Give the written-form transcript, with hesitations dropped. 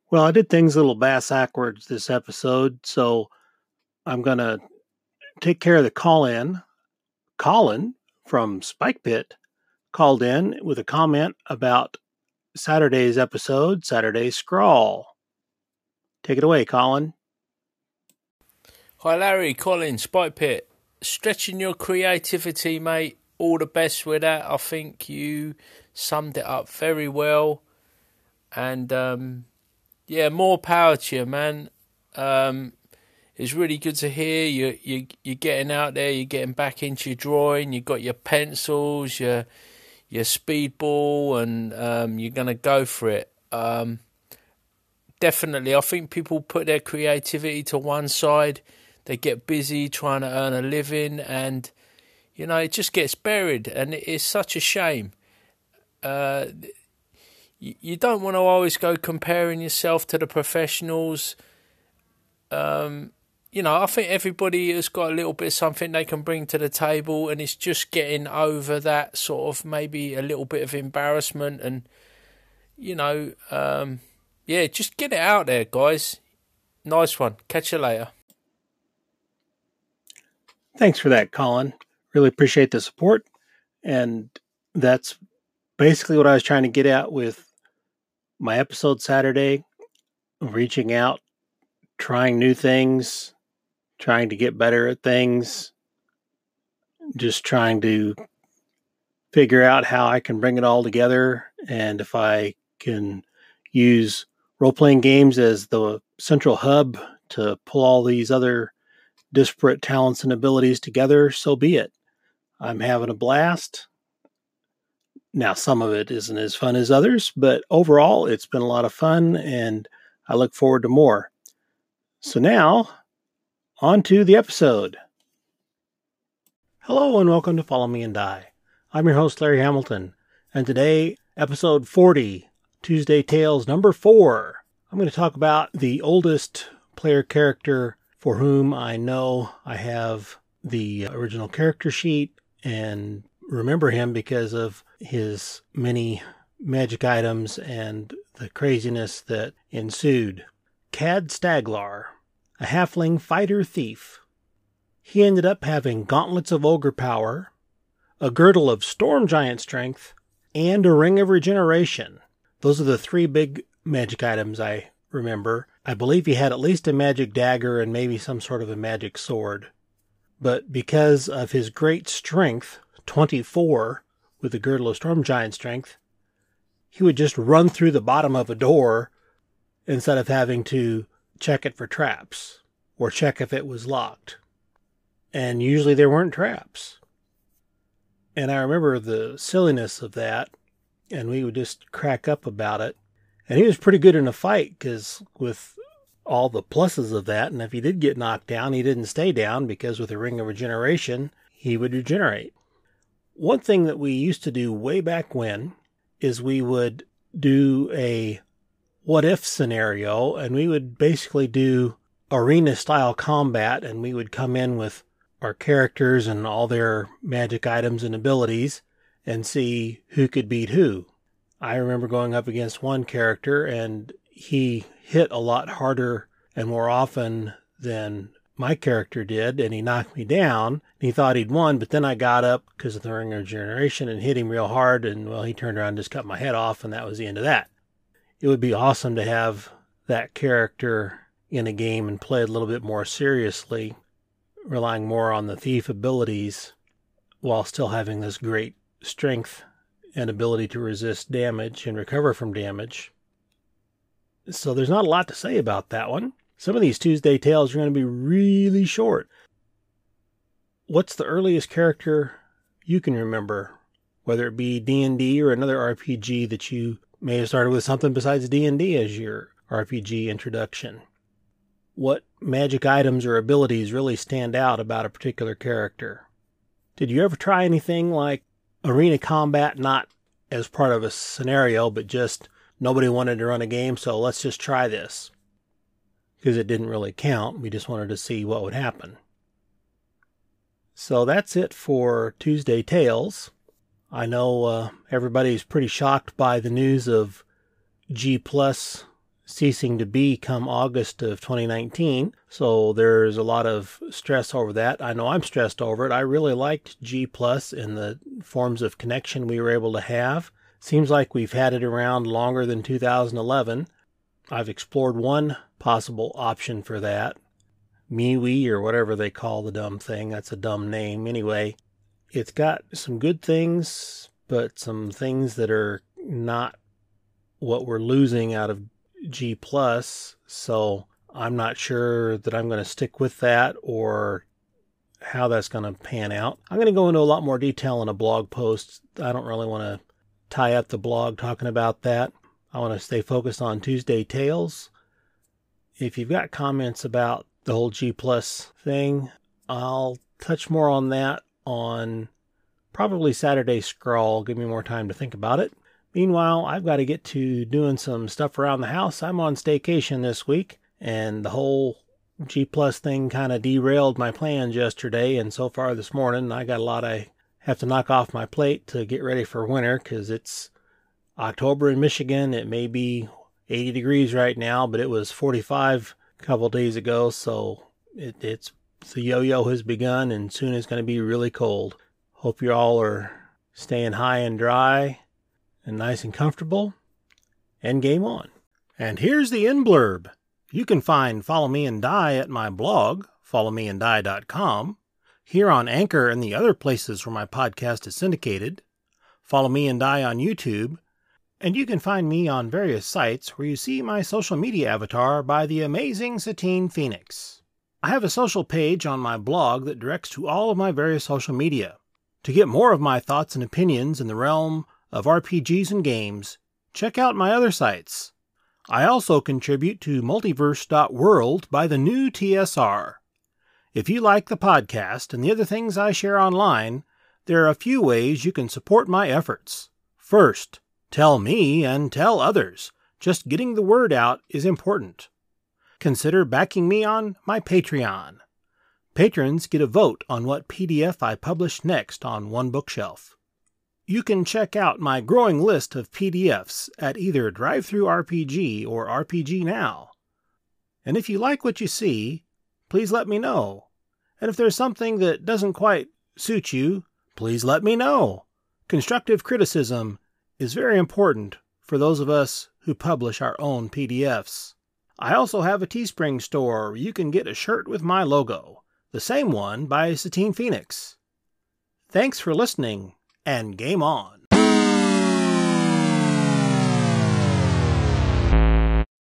Well, I did things a little backwards this episode, so I'm going to take care of the call in. Colin from Spike Pit called in with a comment about Saturday's episode, Saturday's Scrawl. Take it away, Colin. Hi Larry, Colin, Spike Pit. Stretching your creativity, mate. All the best with that. I think you summed it up very well. And yeah, more power to you, man. It's really good to hear you're getting out there. You're getting back into your drawing. You got your pencils, your speedball, and you're gonna go for it. Definitely, I think people put their creativity to one side. They get busy trying to earn a living, and it just gets buried, and it's such a shame. You don't want to always go comparing yourself to the professionals. I think everybody has got a little bit of something they can bring to the table, and it's just getting over that sort of maybe a little bit of embarrassment, and yeah, just get it out there, guys. Nice one. Catch you later. Thanks for that, Colin. Really appreciate the support. And that's basically what I was trying to get at with my episode Saturday, reaching out, trying new things, trying to get better at things, just trying to figure out how I can bring it all together, and if I can use role-playing games as the central hub to pull all these other disparate talents and abilities together, so be it. I'm having a blast. Now, some of it isn't as fun as others, but overall, it's been a lot of fun, and I look forward to more. So now, on to the episode. Hello, and welcome to Follow Me and Die. I'm your host, Larry Hamilton, and today, episode 40, Tuesday Tales number 4. I'm going to talk about the oldest player character for whom I know I have the original character sheet and remember him because of his many magic items and the craziness that ensued. Cad Staglar, a halfling fighter thief. He ended up having gauntlets of ogre power, a girdle of storm giant strength, and a ring of regeneration. Those are the 3 big magic items I remember. I believe he had at least a magic dagger and maybe some sort of a magic sword. But because of his great strength, 24 with the girdle of storm giant strength, he would just run through the bottom of a door instead of having to check it for traps or check if it was locked. And usually there weren't traps. And I remember the silliness of that, and we would just crack up about it. And he was pretty good in a fight, because with all the pluses of that, and if he did get knocked down, he didn't stay down, because with a ring of regeneration, he would regenerate. One thing that we used to do way back when is we would do a what-if scenario, and we would basically do arena-style combat, and we would come in with our characters and all their magic items and abilities and see who could beat who. I remember going up against one character, and he hit a lot harder and more often than my character did, and he knocked me down. And he thought he'd won, but then I got up because of the ring of regeneration and hit him real hard, and well, he turned around and just cut my head off, and that was the end of that. It would be awesome to have that character in a game and play it a little bit more seriously, relying more on the thief abilities while still having this great strength and ability to resist damage and recover from damage. So there's not a lot to say about that one. Some of these Tuesday Tales are going to be really short. What's the earliest character you can remember? Whether it be D&D or another RPG that you may have started with something besides D&D as your RPG introduction. What magic items or abilities really stand out about a particular character? Did you ever try anything like arena combat, not as part of a scenario, but just nobody wanted to run a game, so let's just try this? Because it didn't really count. We just wanted to see what would happen. So that's it for Tuesday Tales. I know everybody's pretty shocked by the news of G Plus ceasing to be come August of 2019. So there's a lot of stress over that. I know I'm stressed over it. I really liked G Plus and the forms of connection we were able to have. Seems like we've had it around longer than 2011. I've explored one possible option for that. MeWe, or whatever they call the dumb thing. That's a dumb name. Anyway, it's got some good things, but some things that are not what we're losing out of G+. So I'm not sure that I'm going to stick with that or how that's going to pan out. I'm going to go into a lot more detail in a blog post. I don't really want to tie up the blog talking about that. I want to stay focused on Tuesday Tales. If you've got comments about the whole G Plus thing, I'll touch more on that on probably Saturday Scrawl. Give me more time to think about it. Meanwhile, I've got to get to doing some stuff around the house. I'm on staycation this week, and the whole G Plus thing kind of derailed my plans yesterday, and so far this morning I got a lot I have to knock off my plate to get ready for winter, because it's October in Michigan. It may be 80 degrees right now, but it was 45 a couple days ago, so it's the yo-yo has begun, and soon it's going to be really cold. Hope you all are staying high and dry and nice and comfortable, and game on. And here's the end blurb. You can find Follow Me and Die at my blog, followmeanddie.com, here on Anchor and the other places where my podcast is syndicated. Follow Me and Die on YouTube, and you can find me on various sites where you see my social media avatar by the amazing Satine Phoenix. I have a social page on my blog that directs to all of my various social media. To get more of my thoughts and opinions in the realm of RPGs and games, check out my other sites. I also contribute to multiverse.world by the new TSR. If you like the podcast and the other things I share online, there are a few ways you can support my efforts. First, tell me and tell others. Just getting the word out is important. Consider backing me on my Patreon. Patrons get a vote on what PDF I publish next on One Bookshelf. You can check out my growing list of PDFs at either DriveThruRPG or RPG Now. And if you like what you see, please let me know. And if there's something that doesn't quite suit you, please let me know. Constructive criticism is very important for those of us who publish our own PDFs. I also have a Teespring store where you can get a shirt with my logo, the same one by Satine Phoenix. Thanks for listening, and game on.